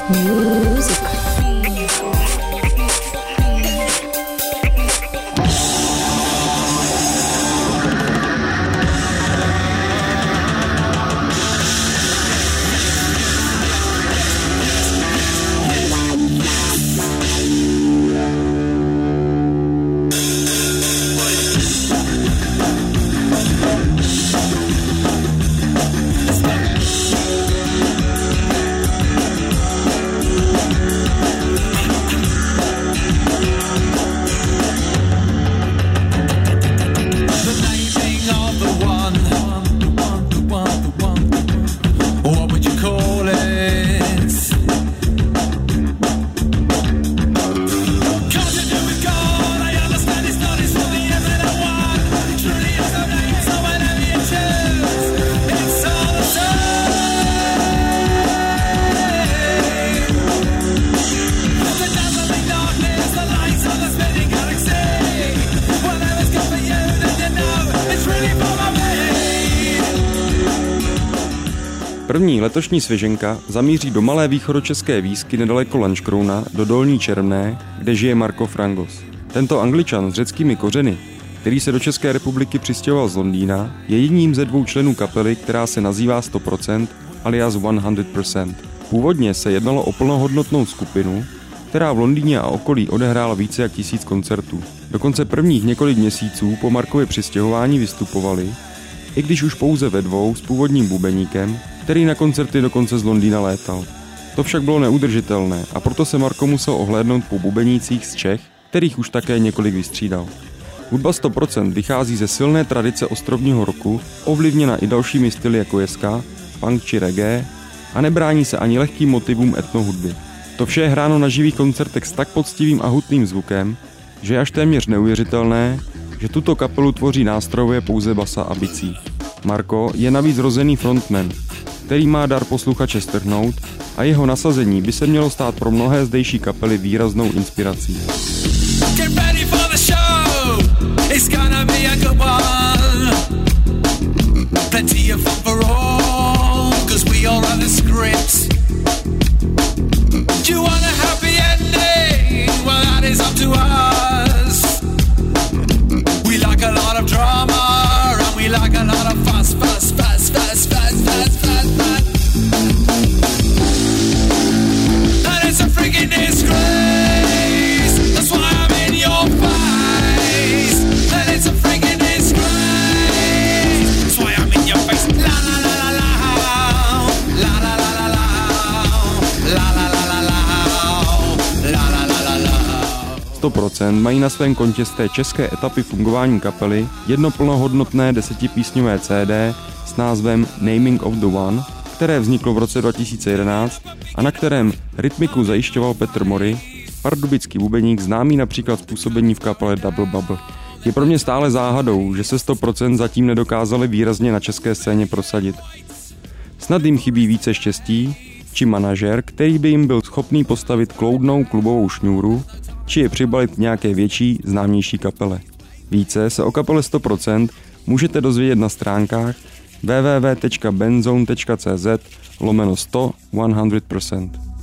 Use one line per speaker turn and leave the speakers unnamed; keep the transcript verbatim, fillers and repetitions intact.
Music.
První letošní svěženka zamíří do malé východočeské výsky nedaleko Lanškrouna do Dolní Čermné, kde žije Marco Frangos. Tento Angličan s řeckými kořeny, který se do České republiky přistěhoval z Londýna, je jedním ze dvou členů kapely, která se nazývá sto procent alias sto procent. Původně se jednalo o plnohodnotnou skupinu, která v Londýně a okolí odehrála více jak tisíc koncertů. Dokonce prvních několik měsíců po Markově přistěhování vystupovali, i když už pouze ve dvou s původním bubeníkem, který na koncerty dokonce z Londýna létal. To však bylo neudržitelné a proto se Marko musel ohlédnout po bubenících z Čech, kterých už také několik vystřídal. Hudba sto procent vychází ze silné tradice ostrovního rocku, ovlivněna i dalšími styly jako je ska, punk či reggae a nebrání se ani lehkým motivům etnohudby. To vše je hráno na živých koncertech s tak poctivým a hutným zvukem, že je až téměř neuvěřitelné, že tuto kapelu tvoří nástrojově pouze basa a bicí. Marco je navíc rozený frontman, který má dar posluchače strhnout a jeho nasazení by se mělo stát pro mnohé zdejší kapely výraznou inspirací. sto procent mají na svém kontě z té české etapy fungování kapely jedno plnohodnotné desetipísňové C D s názvem Naming of the One, které vzniklo v roce dva tisíce jedenáct a na kterém rytmiku zajišťoval Petr Mory, pardubický bubeník známý například z působení v kapele Double Bubble. Je pro mě stále záhadou, že se sto procent zatím nedokázali výrazně na české scéně prosadit. Snad jim chybí více štěstí, či manažer, který by jim byl schopný postavit kloudnou klubovou šňůru, či je přibalit nějaké větší, známější kapele. Více se o kapele sto procent můžete dozvědět na stránkách w w w tečka benzone tečka c z lomeno sto procent.